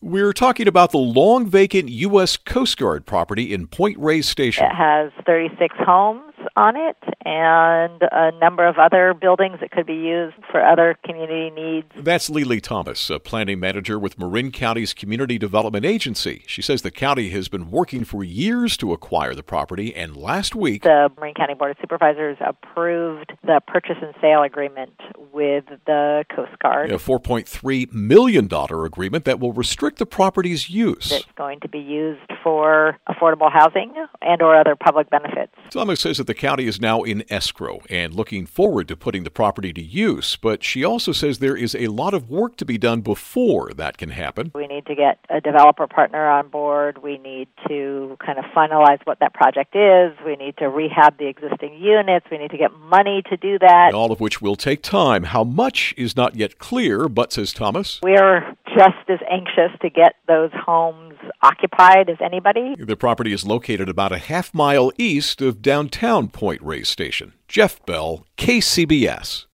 We're talking about the long vacant U.S. Coast Guard property in Point Reyes Station. It has 36 homes on it and a number of other buildings that could be used for other community needs. That's Lily Thomas, a planning manager with Marin County's Community Development Agency. She says the county has been working for years to acquire the property, and last week the Marin County Board of Supervisors approved the purchase and sale agreement with the Coast Guard. A $4.3 million agreement that will restrict the property's use. It's going to be used for affordable housing and or other public benefits. Thomas says that the county is now in escrow and looking forward to putting the property to use, but she also says there is a lot of work to be done before that can happen. We need to get a developer partner on board. We need to kind of finalize what that project is. We need to rehab the existing units. We need to get money to do that. All of which will take time. How much is not yet clear, but, says Thomas, we're just as anxious to get those homes occupied as anybody. The property is located about a half-mile east of downtown Point Reyes Station. Jeff Bell, KCBS.